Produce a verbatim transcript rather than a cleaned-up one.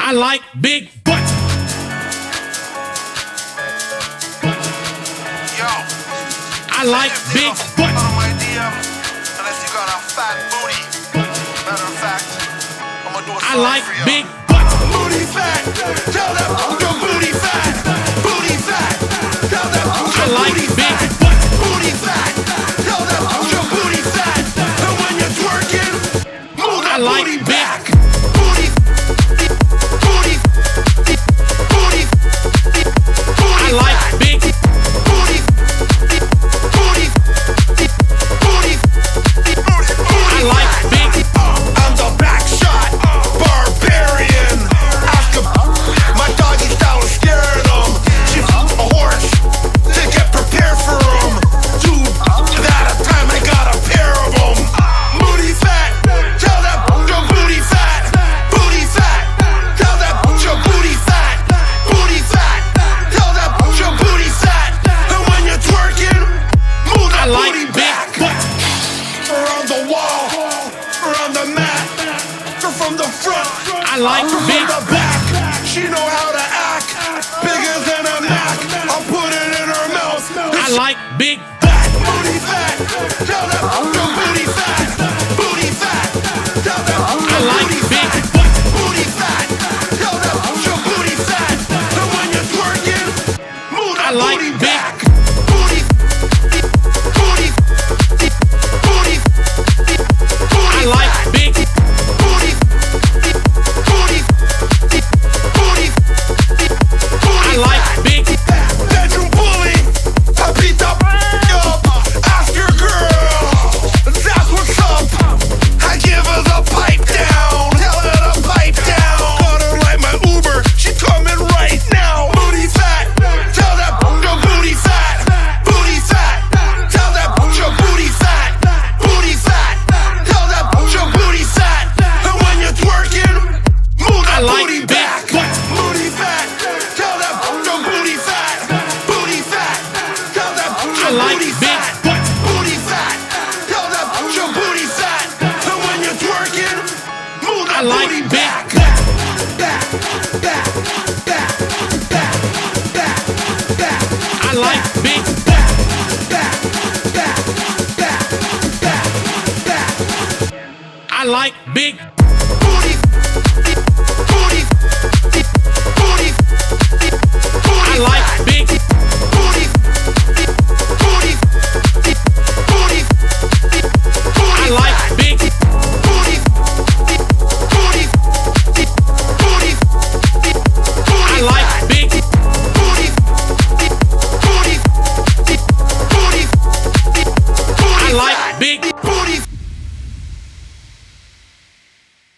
I like big butts. Yo, I like big butts. on my D M, unless you got a fat booty. Matter of fact, I'm gonna do a I song like for you. big butts. Booty fat, tell them your booty fat. Booty fat, tell them I your like booty big fat. butts. Booty fat, tell them your booty fat. And when you're twerking, move I that like booty big- back. Booty, booty, booty, booty I like fat. big. Booty, booty, booty, booty, I like big. I'm the back shot, barbarian. Ask him, my doggy style is scared him. She's a horse to get prepared for him. Two at a time, I got a pair of them. Booty fat, tell that your booty fat. Booty fat, tell that your booty fat. Booty fat, tell that your booty fat. And when you're twerking, move I that like booty big back. butts. Or on the wall, or on the mat, or from the front, I like or big. from the back. She know how to act, bigger than a Mac. I'll put it in her mouth. I like big. Back, booty fat, tell them your booty fat. Booty fat, tell them I your like booty big fat. butts. Booty fat, tell them your booty fat. And when you're twerking, move I that like booty big. back. Booty, booty, booty, I like big. booty, booty, booty, I like big. bedroom bully. I beat the up. Ask your girl. That's what's up. I give her the pipe down. Tell her to pipe down. Got her like my Uber. She coming right now. Booty fat. Tell that your booty fat. Booty fat. Tell that your booty fat. Booty fat. Tell that your booty fat. And when you're twerking, move I that like booty big back. butts. Booty fat. Tell that your booty fat. Booty fat. Tell that I your like booty big fat. butts. Booty fat. Tell that your booty fat. And when you're twerking, move that I like booty big back. Back, back, back, back, back, back, I like big. back, back, back, back, back, back. I like big. Booty, booty, booty, I like big. booty, booty, booty, I like big. booty, booty, booty, I like big. booty, booty, booty, I like big. booty.